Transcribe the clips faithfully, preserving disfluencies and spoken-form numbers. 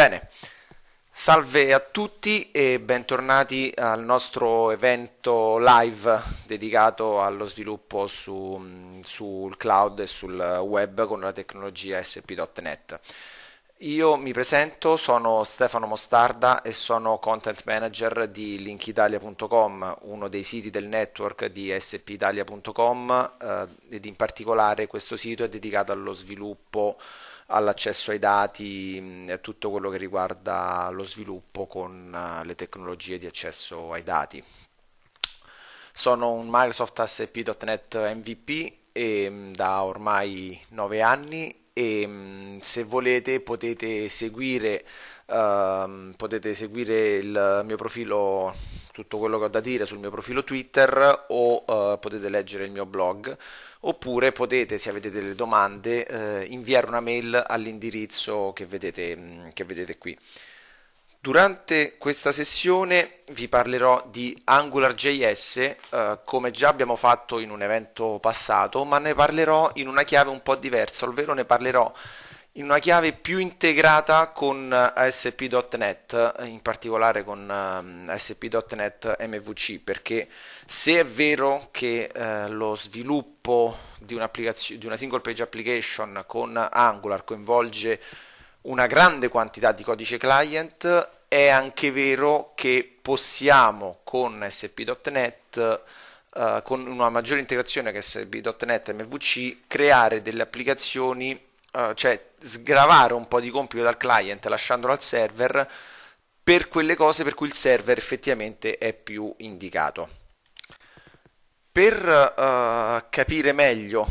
Bene, salve a tutti e bentornati al nostro evento live dedicato allo sviluppo su- sul cloud e sul web con la tecnologia A S P punto net. Io mi presento, sono Stefano Mostarda e sono content manager di linkitalia punto com, uno dei siti del network di A S P italia punto com, eh, ed in particolare questo sito è dedicato allo sviluppo, all'accesso ai dati mh, e a tutto quello che riguarda lo sviluppo con eh, le tecnologie di accesso ai dati. Sono un Microsoft A S P punto net M V P e, mh, da ormai nove anni e mh, se volete potete seguire, ehm, potete seguire il mio profilo, tutto quello che ho da dire sul mio profilo Twitter o eh, potete leggere il mio blog oppure potete, se avete delle domande, eh, inviare una mail all'indirizzo che vedete, mh, che vedete qui. Durante questa sessione vi parlerò di AngularJS, eh, come già abbiamo fatto in un evento passato, ma ne parlerò in una chiave un po' diversa, ovvero ne parlerò in una chiave più integrata con A S P punto net, in particolare con ehm, A S P punto net M V C, perché se è vero che eh, lo sviluppo di un'applicazio- di una single page application con Angular coinvolge una grande quantità di codice client, è anche vero che possiamo con A S P punto net, eh, con una maggiore integrazione che A S P punto net M V C, creare delle applicazioni, eh, cioè sgravare un po' di compito dal client lasciandolo al server per quelle cose per cui il server effettivamente è più indicato. Per eh, capire meglio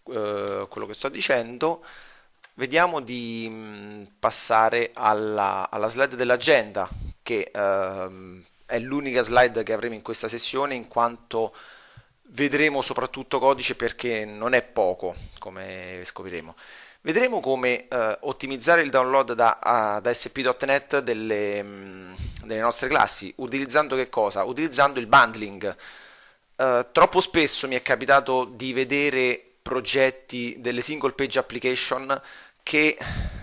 eh, quello che sto dicendo, vediamo di mh, passare alla, alla slide dell'agenda, che ehm, è l'unica slide che avremo in questa sessione, in quanto vedremo soprattutto codice perché non è poco, come scopriremo. Vedremo come eh, ottimizzare il download da, a- da A S P punto net delle, mh, delle nostre classi, utilizzando che cosa? Utilizzando il bundling. Eh, troppo spesso mi è capitato di vedere progetti delle single page application che,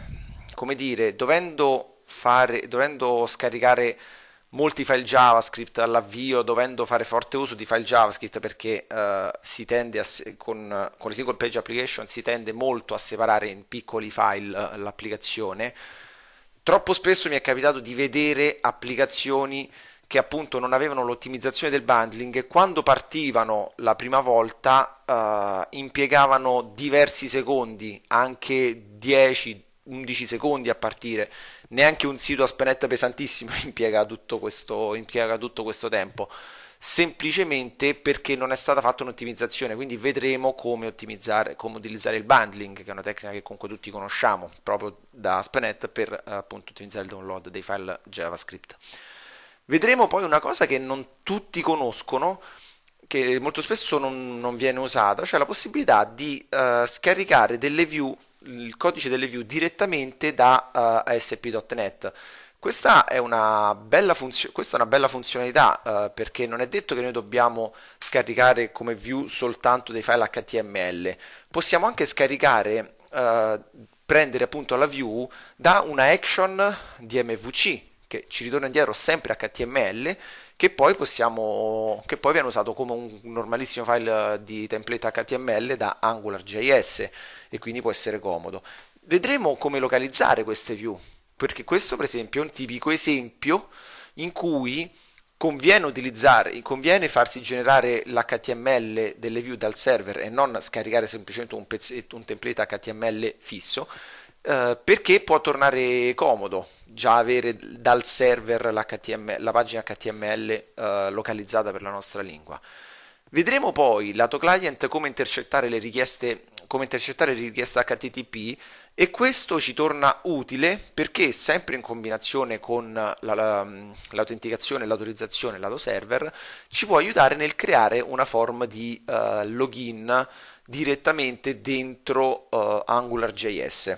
come dire, dovendo fare, dovendo scaricare molti file JavaScript all'avvio, dovendo fare forte uso di file JavaScript perché eh, si tende a se- con, con le single page application si tende molto a separare in piccoli file eh, l'applicazione. Troppo spesso mi è capitato di vedere applicazioni che appunto non avevano l'ottimizzazione del bundling e quando partivano la prima volta eh, impiegavano diversi secondi, anche dieci undici secondi a partire. Neanche un sito a spenetta pesantissimo impiega tutto questo, impiega tutto questo tempo, semplicemente perché non è stata fatta un'ottimizzazione. Quindi vedremo come ottimizzare, come utilizzare il bundling, che è una tecnica che comunque tutti conosciamo proprio da Spenet per eh, appunto ottimizzare il download dei file JavaScript. Vedremo poi una cosa che non tutti conoscono, che molto spesso non, non viene usata, cioè la possibilità di eh, scaricare delle view, il codice delle view direttamente da eh, A S P punto net. Questa è una bella, funzio- questa è una bella funzionalità, eh, perché non è detto che noi dobbiamo scaricare come view soltanto dei file H T M L, possiamo anche scaricare, eh, prendere appunto la view da una action di M V C che ci ritorna indietro sempre H T M L, che poi possiamo, che poi viene usato come un normalissimo file di template H T M L da AngularJS e quindi può essere comodo. Vedremo come localizzare queste view, perché questo per esempio è un tipico esempio in cui conviene utilizzare, conviene farsi generare l'H T M L delle view dal server e non scaricare semplicemente un, pezzetto, un template H T M L fisso, eh, perché può tornare comodo già avere dal server l'H T M L, la pagina H T M L eh, localizzata per la nostra lingua. Vedremo poi lato client come intercettare le richieste, come intercettare le richieste H T T P e questo ci torna utile perché sempre in combinazione con la, la, l'autenticazione e l'autorizzazione lato server ci può aiutare nel creare una forma di uh, login direttamente dentro uh, AngularJS.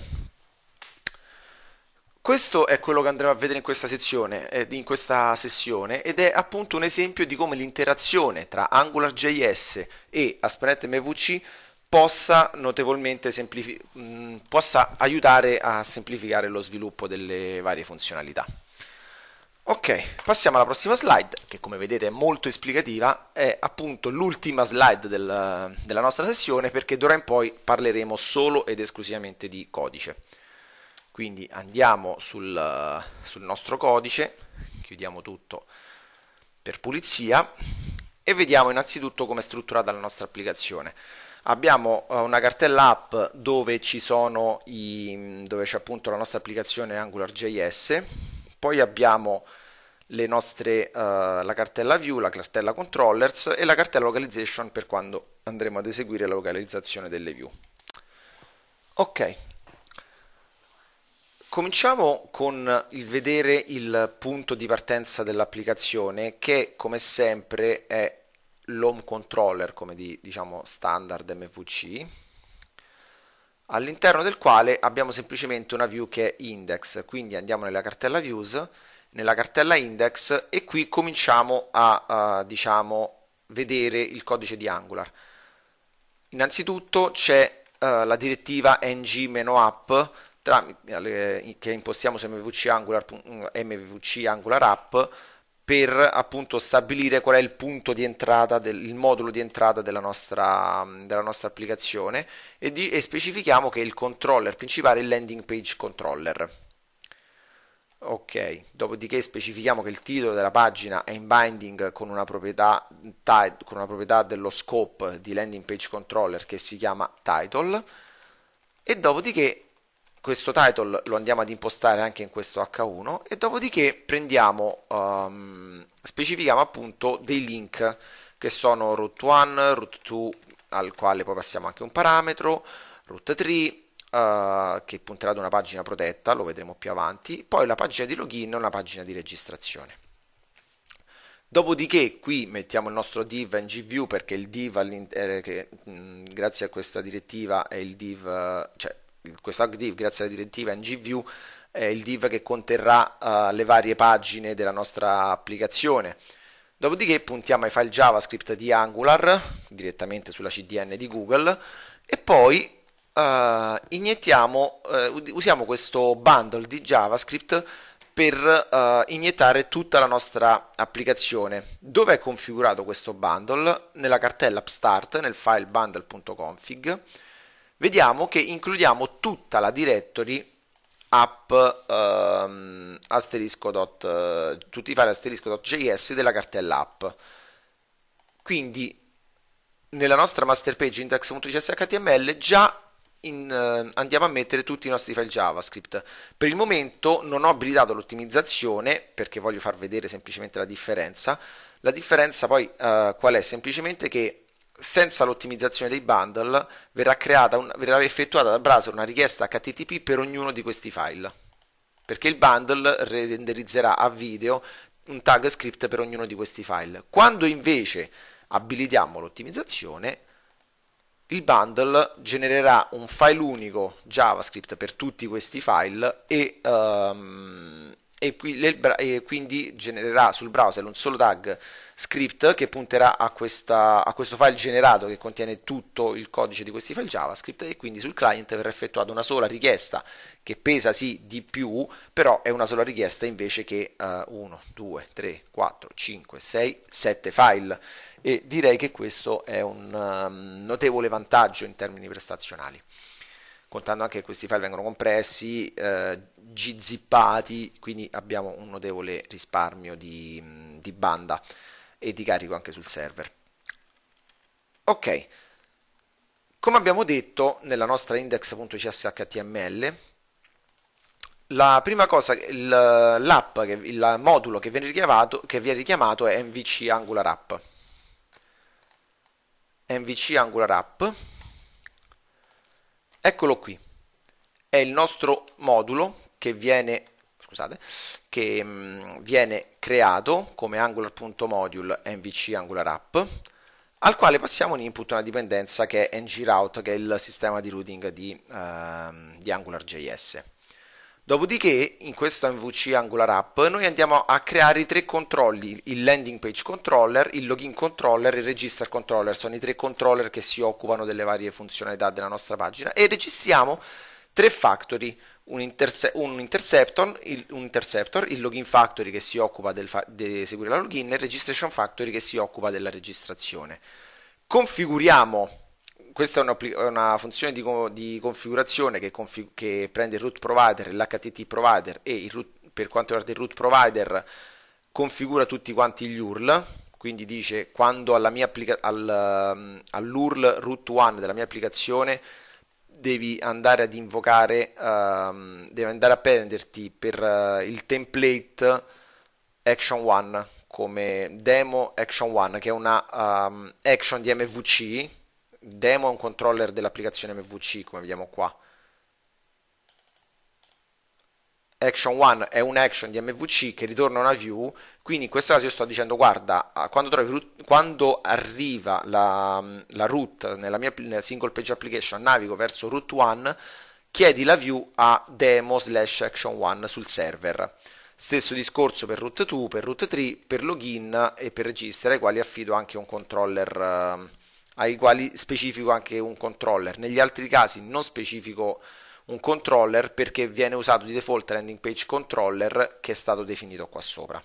Questo è quello che andremo a vedere in questa sezione, eh, in questa sessione ed è appunto un esempio di come l'interazione tra AngularJS e ASP punto net M V C possa notevolmente semplifi- mh, possa aiutare a semplificare lo sviluppo delle varie funzionalità. Ok, passiamo alla prossima slide, che come vedete è molto esplicativa, è appunto l'ultima slide del- della nostra sessione, perché d'ora in poi parleremo solo ed esclusivamente di codice. Quindi andiamo sul, sul nostro codice, chiudiamo tutto per pulizia e vediamo innanzitutto come è strutturata la nostra applicazione. Abbiamo uh, una cartella app dove ci sono i, dove c'è appunto la nostra applicazione AngularJS, poi abbiamo le nostre, uh, la cartella view, la cartella controllers e la cartella localization per quando andremo ad eseguire la localizzazione delle view. Ok, cominciamo con il vedere il punto di partenza dell'applicazione, che come sempre è l'home controller, come di, diciamo standard M V C, all'interno del quale abbiamo semplicemente una view che è index. Quindi andiamo nella cartella views, nella cartella index, e qui cominciamo a uh, diciamo vedere il codice di Angular. Innanzitutto c'è uh, la direttiva ng-app che impostiamo su M V C Angular, M V C Angular App, per appunto stabilire qual è il punto di entrata, del, il modulo di entrata della nostra, della nostra applicazione, e, di, e specifichiamo che il controller principale è il landing page controller. Ok, dopodiché specifichiamo che il titolo della pagina è in binding con una proprietà, con una proprietà dello scope di landing page controller che si chiama title, e dopodiché questo title lo andiamo ad impostare anche in questo H uno, e dopodiché prendiamo, um, specifichiamo appunto dei link che sono root uno, root due, al quale poi passiamo anche un parametro, root tre, Uh, che punterà ad una pagina protetta, lo vedremo più avanti, poi la pagina di login e una pagina di registrazione. Dopodiché qui mettiamo il nostro div ngView, perché il div eh, che mh, grazie a questa direttiva è il div, eh, cioè questo div grazie alla direttiva ngView è il div che conterrà uh, le varie pagine della nostra applicazione. Dopodiché puntiamo ai file JavaScript di Angular direttamente sulla C D N di Google, e poi uh, iniettiamo, uh, usiamo questo bundle di JavaScript per uh, iniettare tutta la nostra applicazione. Dove è configurato questo bundle? Nella cartella appstart, nel file bundle.config. Vediamo che includiamo tutta la directory app um, asterisco dot, uh, tutti i file asterisco.js della cartella app. Quindi nella nostra master page index.cshtml già in, uh, andiamo a mettere tutti i nostri file JavaScript. Per il momento non ho abilitato l'ottimizzazione perché voglio far vedere semplicemente la differenza. La differenza poi uh, qual è? Semplicemente che senza l'ottimizzazione dei bundle verrà, creata un, verrà effettuata dal browser una richiesta H T T P per ognuno di questi file, perché il bundle renderizzerà a video un tag script per ognuno di questi file. Quando invece abilitiamo l'ottimizzazione, il bundle genererà un file unico JavaScript per tutti questi file e, um, e, e quindi genererà sul browser un solo tag script che punterà a, questa, a questo file generato che contiene tutto il codice di questi file JavaScript, e quindi sul client verrà effettuata una sola richiesta che pesa sì di più, però è una sola richiesta invece che uh, uno, due, tre, quattro, cinque, sei, sette file, e direi che questo è un um, notevole vantaggio in termini prestazionali, contando anche che questi file vengono compressi, eh, gzippati, quindi abbiamo un notevole risparmio di, di banda e di carico anche sul server. Ok, come abbiamo detto nella nostra index.cshtml, la prima cosa, l'app, il modulo che viene richiamato, che viene richiamato è MVC Angular App. MVC Angular App, eccolo qui, è il nostro modulo che viene, scusate, che mh, viene creato come angular.module MVC Angular App, al quale passiamo un input, una dipendenza che è ngRoute, che è il sistema di routing di, uh, di AngularJS. Dopodiché, in questo M V C Angular App, noi andiamo a creare i tre controlli, il landing page controller, il login controller e il register controller, sono i tre controller che si occupano delle varie funzionalità della nostra pagina e registriamo tre factory, un, interse- un interceptor, il, un interceptor, il login factory che si occupa del fa- di eseguire la login e il registration factory che si occupa della registrazione. Configuriamo, questa è una, è una funzione di, co- di configurazione che, config- che prende il root provider, l'H T T provider e il root, per quanto riguarda il root provider configura tutti quanti gli U R L, quindi dice quando alla mia applica- al, all'U R L root uno della mia applicazione devi andare ad invocare, um, devi andare a prenderti per uh, il template action uno come demo action uno che è una um, action di M V C. Demo è un controller dell'applicazione M V C come vediamo qua. Action uno è un action di M V C che ritorna una view, quindi in questo caso io sto dicendo guarda, quando, trovi, quando arriva la, la root nella mia nella single page application, navigo verso root uno, chiedi la view a demo slash action uno sul server. Stesso discorso per root due, per root tre, per login e per register, ai quali affido anche un controller, eh, ai quali specifico anche un controller. Negli altri casi non specifico un controller perché viene usato di default landing page controller che è stato definito qua sopra.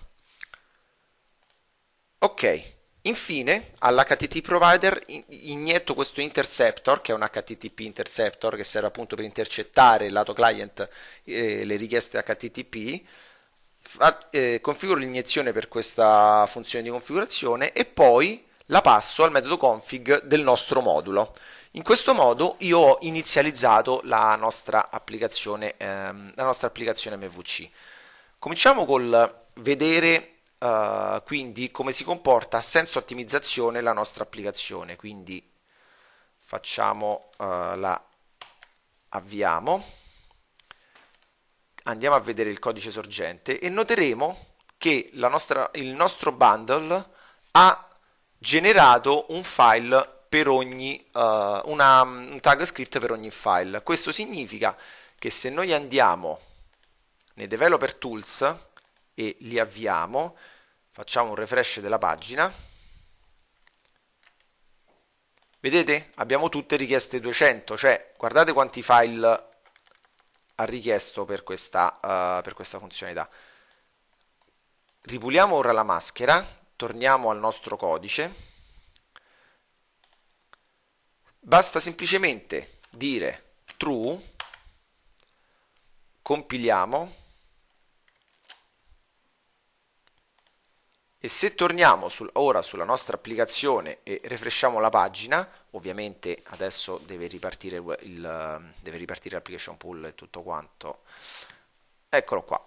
Ok, infine all'H T T provider inietto questo interceptor che è un H T T P interceptor che serve appunto per intercettare lato client eh, le richieste H T T P. Fa, eh, configuro l'iniezione per questa funzione di configurazione e poi la passo al metodo config del nostro modulo. In questo modo io ho inizializzato la nostra applicazione, ehm, la nostra applicazione M V C. Cominciamo col vedere uh, quindi come si comporta senza ottimizzazione la nostra applicazione. Quindi facciamo uh, la avviamo, andiamo a vedere il codice sorgente e noteremo che la nostra, il nostro bundle ha generato un file per ogni uh, una, un tag script per ogni file. Questo significa che se noi andiamo nei developer tools e li avviamo, facciamo un refresh della pagina, vedete? Abbiamo tutte richieste duecento, cioè guardate quanti file ha richiesto per questa, uh, per questa funzionalità. Ripuliamo ora la maschera, torniamo al nostro codice. Basta semplicemente dire true, compiliamo e se torniamo sul, ora sulla nostra applicazione e refresciamo la pagina, ovviamente adesso deve ripartire, il, deve ripartire l'application pool e tutto quanto, eccolo qua,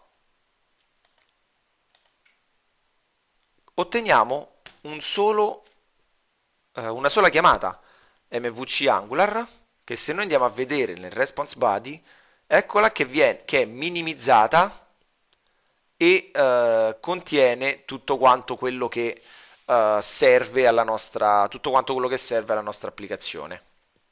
otteniamo un solo, eh, una sola chiamata M V C Angular che se noi andiamo a vedere nel response body, eccola che, viene, che è minimizzata e uh, contiene tutto quanto quello che uh, serve alla nostra tutto quanto quello che serve alla nostra applicazione.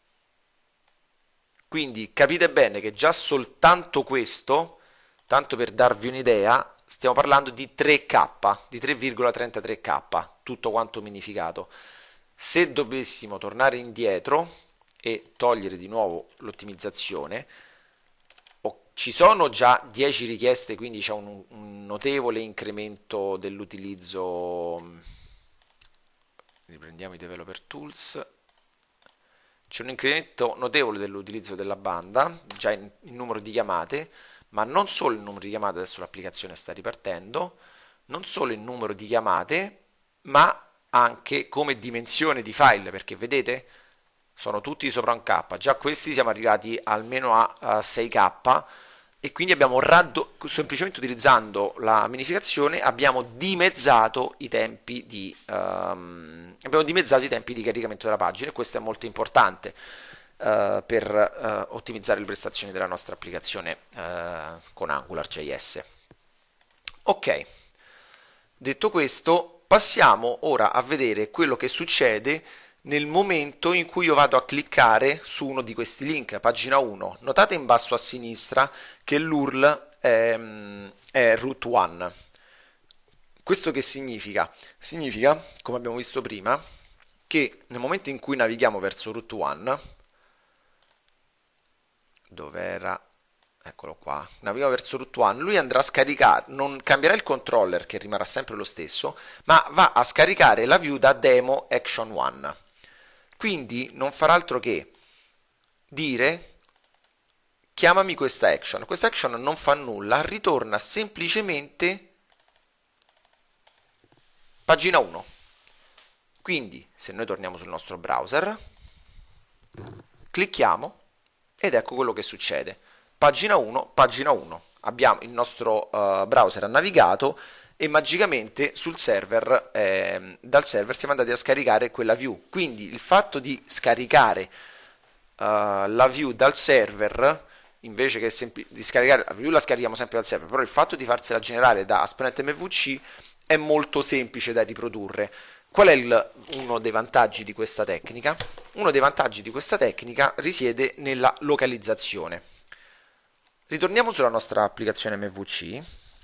Quindi capite bene che già soltanto questo, tanto per darvi un'idea, stiamo parlando di tre K, di tre virgola trentatré K, tutto quanto minificato. Se dovessimo tornare indietro e togliere di nuovo l'ottimizzazione, ci sono già dieci richieste, quindi c'è un, un notevole incremento dell'utilizzo. Riprendiamo i developer tools. C'è un incremento notevole dell'utilizzo della banda, già in, in numero di chiamate, ma non solo il numero di chiamate, adesso l'applicazione sta ripartendo, non solo il numero di chiamate, ma anche come dimensione di file, perché vedete sono tutti sopra un K, già questi siamo arrivati almeno a, a sei K e quindi abbiamo raddo- semplicemente utilizzando la minificazione abbiamo dimezzato i tempi di um, abbiamo dimezzato i tempi di caricamento della pagina e questo è molto importante uh, per uh, ottimizzare le prestazioni della nostra applicazione uh, con AngularJS. Ok, detto questo, passiamo ora a vedere quello che succede nel momento in cui io vado a cliccare su uno di questi link, pagina uno. Notate in basso a sinistra che l'U R L è, è root one. Questo che significa? Significa, come abbiamo visto prima, che nel momento in cui navighiamo verso root one, dove era? Eccolo qua, navigo verso root one, lui andrà a scaricare, non cambierà il controller che rimarrà sempre lo stesso, ma va a scaricare la view da demo action one. Quindi non farà altro che dire chiamami questa action. Questa action non fa nulla, ritorna semplicemente pagina uno. Quindi se noi torniamo sul nostro browser, clicchiamo ed ecco quello che succede. Pagina uno, pagina uno. Abbiamo il nostro uh, browser ha navigato e magicamente sul server, eh, dal server siamo andati a scaricare quella view. Quindi il fatto di scaricare uh, la view dal server, invece che di scaricare la view, la scarichiamo sempre dal server, però il fatto di farsela generare da Asp.NET M V C è molto semplice da riprodurre. Qual è il, uno dei vantaggi di questa tecnica? Uno dei vantaggi di questa tecnica risiede nella localizzazione. Ritorniamo sulla nostra applicazione M V C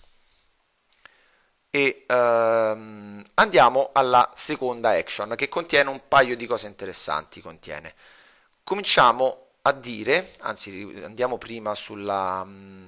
e ehm, andiamo alla seconda action che contiene un paio di cose interessanti. Contiene. Cominciamo a dire, anzi andiamo prima sulla,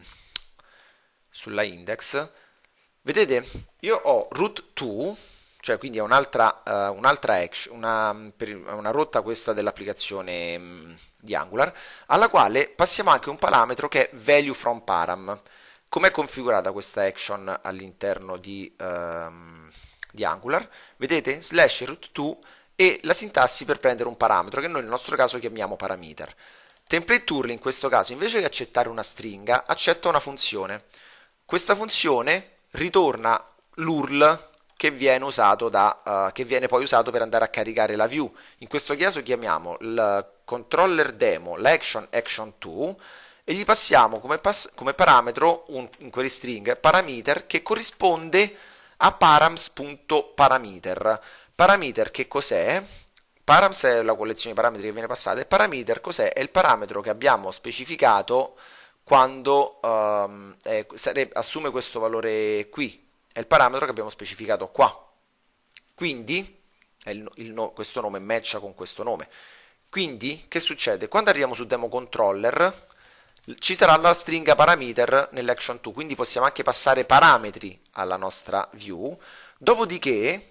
sulla index. Vedete, io ho root due, cioè quindi è un'altra uh, un'altra action, una, per, una rotta questa dell'applicazione um, di Angular, alla quale passiamo anche un parametro che è value from param. Com'è configurata questa action all'interno di, um, di Angular? Vedete? Slash root due e la sintassi per prendere un parametro che noi nel nostro caso chiamiamo parameter. Template URL in questo caso, invece che accettare una stringa, accetta una funzione. Questa funzione ritorna l'U R L che viene usato da, uh, che viene poi usato per andare a caricare la view. In questo caso chiamiamo il controller demo l'action action due e gli passiamo come, pass come parametro un, in query string parameter che corrisponde a params.parameter. Parameter che cos'è? Params è la collezione di parametri che viene passata e parameter cos'è? È il parametro che abbiamo specificato quando um, eh, assume questo valore qui. È il parametro che abbiamo specificato qua. Quindi il, il no, questo nome matcha con questo nome. Quindi che succede? Quando arriviamo su demo controller ci sarà la stringa parameter nell'action due, quindi possiamo anche passare parametri alla nostra view. Dopodiché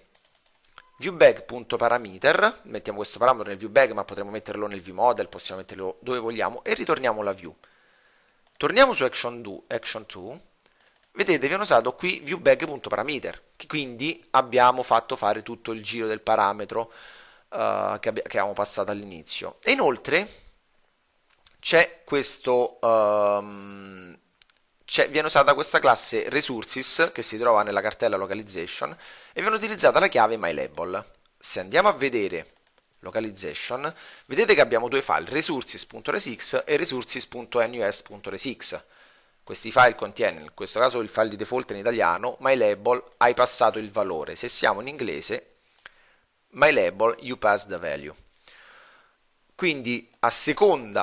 viewBag.parameter, mettiamo questo parametro nel viewBag, ma potremmo metterlo nel viewModel, possiamo metterlo dove vogliamo e ritorniamo alla view. Torniamo su action due, action due. Vedete, viene usato qui viewBag.parameter, quindi abbiamo fatto fare tutto il giro del parametro uh, che, che abbiamo passato all'inizio. E inoltre c'è questo, um, viene usata questa classe resources che si trova nella cartella localization e viene utilizzata la chiave mylabel. Se andiamo a vedere localization, vedete che abbiamo due file, resources.resx e resources.nus.resx. Questi file contiene, in questo caso il file di default in italiano, mylabel, hai passato il valore. Se siamo in inglese, mylabel, you pass the value. Quindi a seconda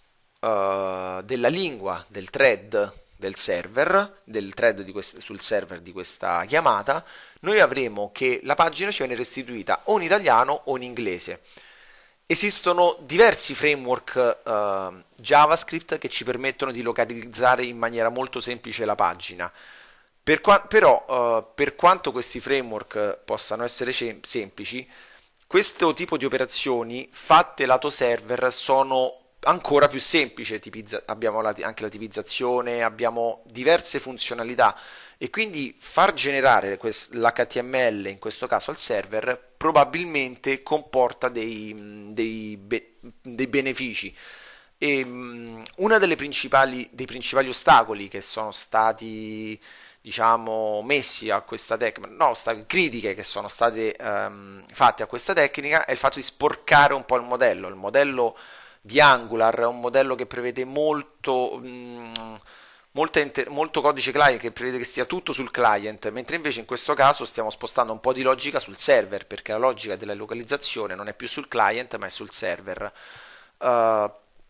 uh, della lingua del thread del server, del thread di sul server di questa chiamata, noi avremo che la pagina ci viene restituita o in italiano o in inglese. Esistono diversi framework uh, JavaScript che ci permettono di localizzare in maniera molto semplice la pagina. Per però, uh, per quanto questi framework possano essere semplici, questo tipo di operazioni fatte lato server sono ancora più semplici. Tipizza abbiamo la anche la tipizzazione, abbiamo diverse funzionalità e quindi far generare l'H T M L in questo caso al server probabilmente comporta dei, dei, be dei benefici. E um, uno dei principali ostacoli che sono stati, diciamo, messi a questa tecnica, no, critiche che sono state um, fatte a questa tecnica è il fatto di sporcare un po' il modello. Il modello di Angular è un modello che prevede molto, um, molto codice client, che prevede che stia tutto sul client, mentre invece in questo caso stiamo spostando un po' di logica sul server, perché la logica della localizzazione non è più sul client ma è sul server. Uh,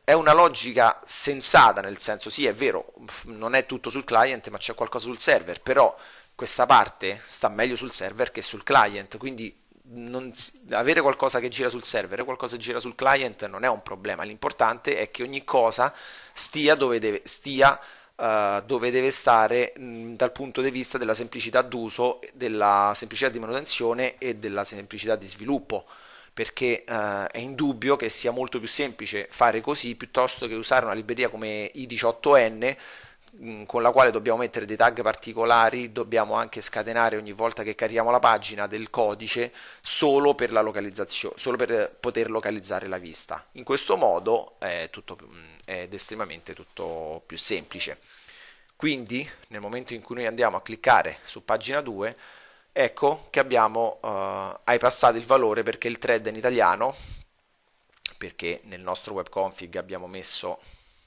è una logica sensata, nel senso sì, è vero, non è tutto sul client, ma c'è qualcosa sul server, però questa parte sta meglio sul server che sul client, quindi non, avere qualcosa che gira sul server e qualcosa che gira sul client non è un problema, l'importante è che ogni cosa stia dove deve, stia, uh, dove deve stare mh, dal punto di vista della semplicità d'uso, della semplicità di manutenzione e della semplicità di sviluppo, perché uh, è indubbio che sia molto più semplice fare così piuttosto che usare una libreria come i diciotto N con la quale dobbiamo mettere dei tag particolari, dobbiamo anche scatenare ogni volta che carichiamo la pagina del codice solo per la localizzazione, solo per poter localizzare la vista. In questo modo è tutto ed estremamente tutto più semplice. Quindi nel momento in cui noi andiamo a cliccare su pagina due, ecco che abbiamo uh, hai passato il valore perché il thread è in italiano, perché nel nostro web config abbiamo messo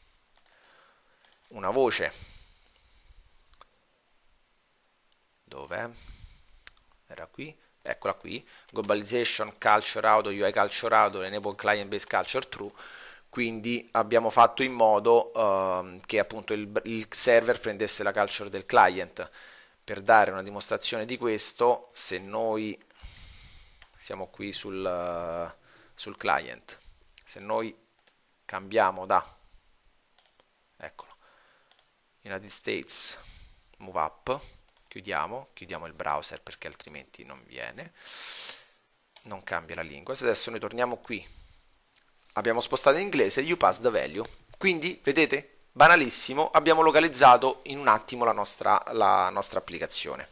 una voce. Dov'è? Era qui, eccola qui, globalization, culture auto, U I culture auto, enable client based culture true. Quindi abbiamo fatto in modo uh, che appunto il, il server prendesse la culture del client. Per dare una dimostrazione di questo, se noi siamo qui sul, uh, sul client, se noi cambiamo da, eccolo, United States, move up, chiudiamo, chiudiamo il browser perché altrimenti non viene, non cambia la lingua. Se adesso noi torniamo qui, abbiamo spostato in inglese, you pass the value, quindi vedete, banalissimo, abbiamo localizzato in un attimo la nostra, la nostra applicazione.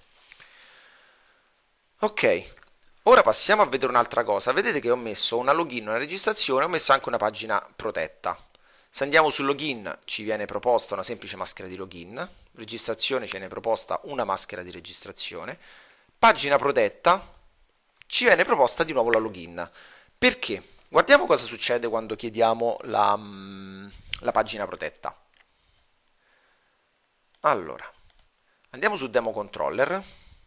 Ok, ora passiamo a vedere un'altra cosa. Vedete che ho messo una login, una registrazione, ho messo anche una pagina protetta. Se andiamo sul login ci viene proposta una semplice maschera di login, registrazione ci viene proposta una maschera di registrazione, pagina protetta ci viene proposta di nuovo la login. Perché? Guardiamo cosa succede quando chiediamo la, la pagina protetta. Allora, andiamo su Demo Controller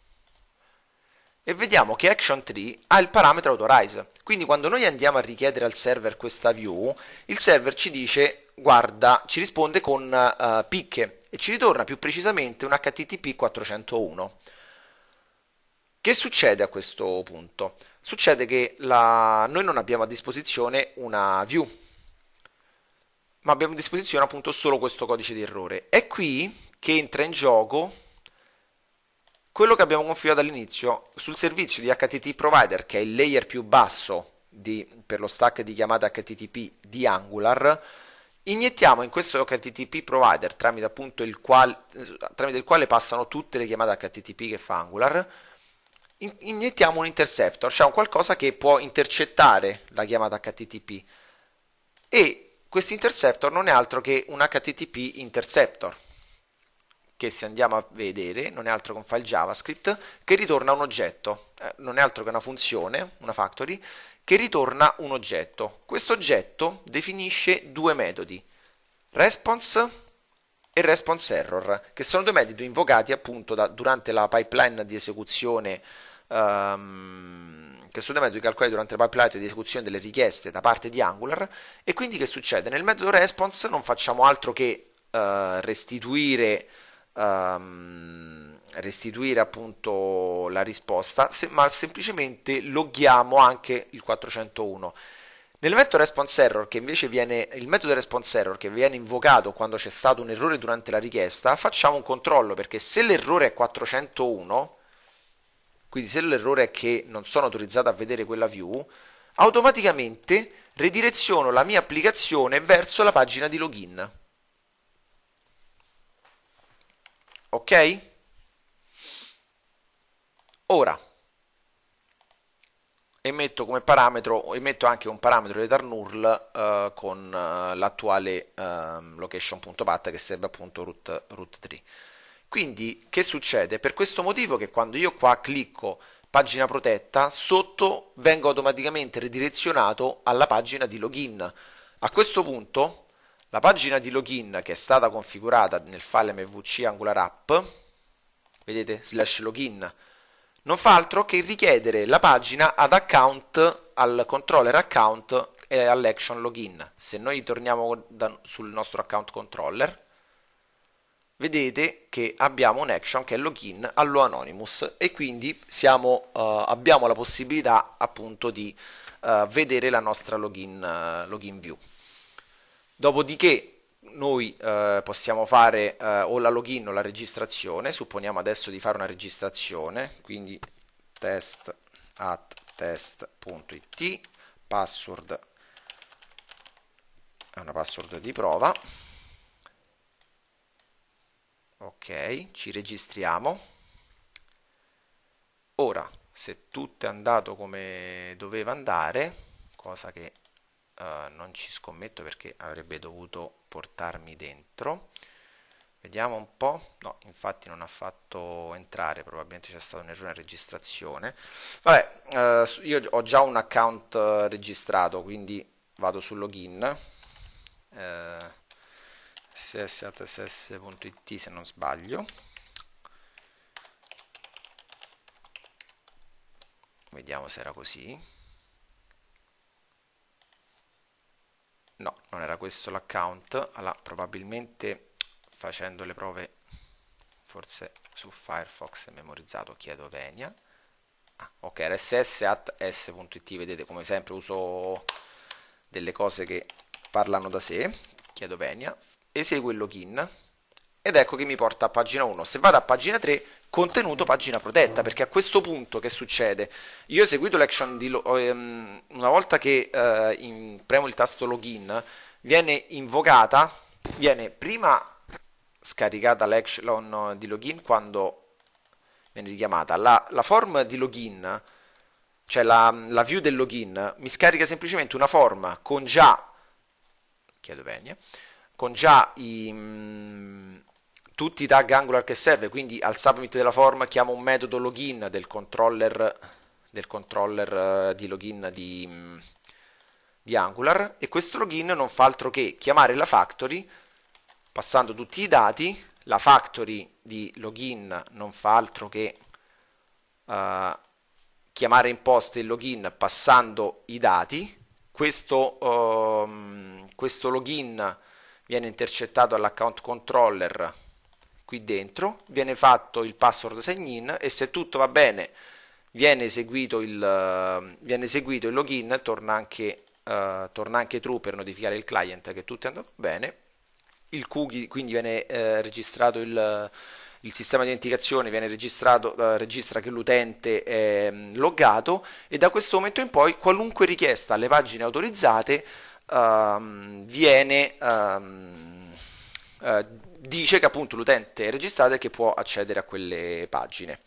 e vediamo che Action tre ha il parametro Authorize. Quindi quando noi andiamo a richiedere al server questa view, il server ci dice, guarda, ci risponde con uh, picche e ci ritorna più precisamente un H T T P quattrocentouno. Che succede a questo punto? Succede che la... noi non abbiamo a disposizione una view, ma abbiamo a disposizione appunto solo questo codice di errore. È qui che entra in gioco quello che abbiamo configurato all'inizio sul servizio di H T T P Provider, che è il layer più basso di, per lo stack di chiamata H T T P di Angular. Iniettiamo in questo H T T P Provider, tramite appunto il quale, tramite il quale passano tutte le chiamate H T T P che fa Angular, iniettiamo un interceptor, cioè un qualcosa che può intercettare la chiamata H T T P, e questo interceptor non è altro che un H T T P interceptor, che se andiamo a vedere non è altro che un file JavaScript che ritorna un oggetto, eh, non è altro che una funzione, una factory, che ritorna un oggetto. Questo oggetto definisce due metodi, response e response error, che sono due metodi invocati appunto da, durante la pipeline di esecuzione, um, che sono due metodi calcolati durante la pipeline di esecuzione delle richieste da parte di Angular. E quindi che succede? Nel metodo response non facciamo altro che uh, restituire Um, restituire appunto la risposta, se, ma semplicemente loghiamo anche il quattrocentouno. Nel metodo response error, che invece viene il metodo response error che viene invocato quando c'è stato un errore durante la richiesta, facciamo un controllo, perché se l'errore è quattrocentouno, quindi se l'errore è che non sono autorizzato a vedere quella view, automaticamente ridireziono la mia applicazione verso la pagina di login. Ok? Ora emetto come parametro, emetto anche un parametro returnURL uh, con uh, l'attuale uh, location.path che serve appunto root, root tre. Quindi che succede? Per questo motivo che quando io qua clicco pagina protetta, sotto vengo automaticamente ridirezionato alla pagina di login. A questo punto la pagina di login, che è stata configurata nel file mvc angular app, vedete, slash login, non fa altro che richiedere la pagina ad account, al controller account è all'action login. Se noi torniamo da, sul nostro account controller, vedete che abbiamo un action che è login allo Anonymous e quindi siamo, uh, abbiamo la possibilità appunto di uh, vedere la nostra login, uh, login view. Dopodiché noi uh, possiamo fare uh, o la login o la registrazione. Supponiamo adesso di fare una registrazione, quindi test at test.it, password è una password di prova. Ok, ci registriamo. Ora, se tutto è andato come doveva andare, cosa che uh, non ci scommetto perché avrebbe dovuto portarmi dentro, vediamo un po'. No, infatti non ha fatto entrare, probabilmente c'è stato un errore in registrazione. Vabbè, uh, io ho già un account uh, registrato, quindi vado sul login. Uh, s s at s s punto i t se non sbaglio. Vediamo se era così. No, non era questo l'account. Allora, probabilmente facendo le prove, forse su Firefox è memorizzato chiedo venia. Ah, ok, era s s at s punto i t. Vedete, come sempre uso delle cose che parlano da sé. Chiedo venia, eseguo il login ed ecco che mi porta a pagina uno. Se vado a pagina tre, contenuto pagina protetta, perché a questo punto che succede? Io ho eseguito l'action di lo- ehm, una volta che eh, in- premo il tasto login, viene invocata, viene prima scaricata l'action di login quando viene richiamata. La, la form di login, cioè la, la view del login, mi scarica semplicemente una form con già, chiedo venia, con già i, mh, tutti i tag Angular che serve, quindi al submit della form chiamo un metodo login del controller, del controller uh, di login di, mh, di Angular, e questo login non fa altro che chiamare la factory passando tutti i dati. La factory di login non fa altro che uh, chiamare in post il login passando i dati. Questo, um, questo login viene intercettato all'account controller qui dentro, viene fatto il password sign in e se tutto va bene viene eseguito il, uh, viene eseguito il login, torna anche, uh, torna anche true per notificare il client che tutto è andato bene. Il cookie quindi viene eh, registrato il, il sistema di autenticazione, viene registrato, eh, registra che l'utente è mh, loggato e da questo momento in poi qualunque richiesta alle pagine autorizzate ehm, viene ehm, eh, dice che appunto l'utente è registrato e che può accedere a quelle pagine.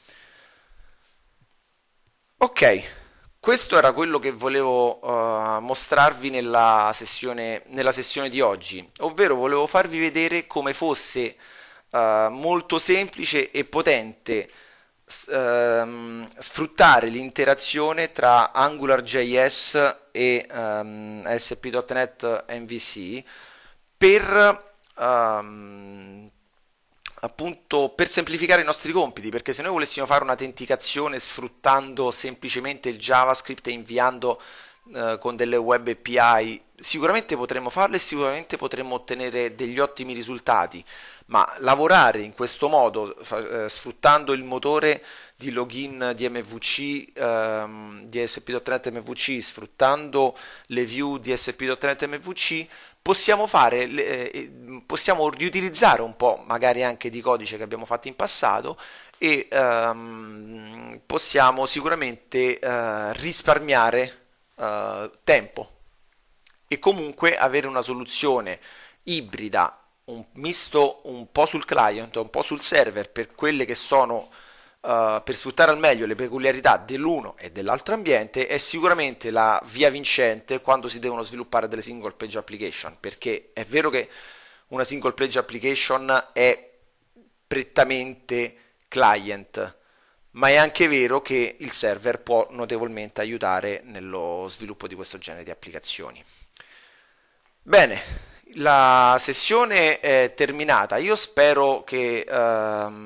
Ok, questo era quello che volevo uh, mostrarvi nella sessione, nella sessione di oggi, ovvero volevo farvi vedere come fosse uh, molto semplice e potente s- ehm, sfruttare l'interazione tra AngularJS e um, A S P punto NET M V C per ehm, appunto per semplificare i nostri compiti, perché se noi volessimo fare un'autenticazione sfruttando semplicemente il JavaScript e inviando eh, con delle web A P I, sicuramente potremmo farlo e sicuramente potremmo ottenere degli ottimi risultati, ma lavorare in questo modo, fa- eh, sfruttando il motore di login di M V C, ehm, di A S P punto NET M V C, sfruttando le view di A S P punto NET M V C, possiamo fare, eh, possiamo riutilizzare un po' magari anche di codice che abbiamo fatto in passato e ehm, possiamo sicuramente eh, risparmiare eh, tempo e comunque avere una soluzione ibrida, un misto un po' sul client, un po' sul server per quelle che sono uh, per sfruttare al meglio le peculiarità dell'uno e dell'altro ambiente è sicuramente la via vincente quando si devono sviluppare delle single page application, perché è vero che una single page application è prettamente client, ma è anche vero che il server può notevolmente aiutare nello sviluppo di questo genere di applicazioni. Bene, la sessione è terminata. Io spero che ehm,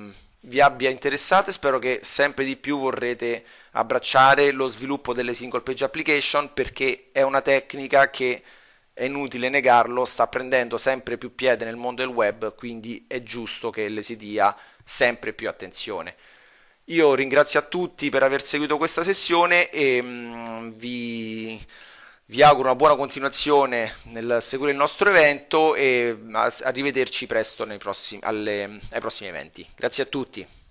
vi abbia interessato e spero che sempre di più vorrete abbracciare lo sviluppo delle single page application, perché è una tecnica che, è inutile negarlo, sta prendendo sempre più piede nel mondo del web, quindi è giusto che le si dia sempre più attenzione. Io ringrazio a tutti per aver seguito questa sessione e mm, vi, vi auguro una buona continuazione nel seguire il nostro evento e a- arrivederci presto nei prossimi- alle- ai prossimi eventi. Grazie a tutti.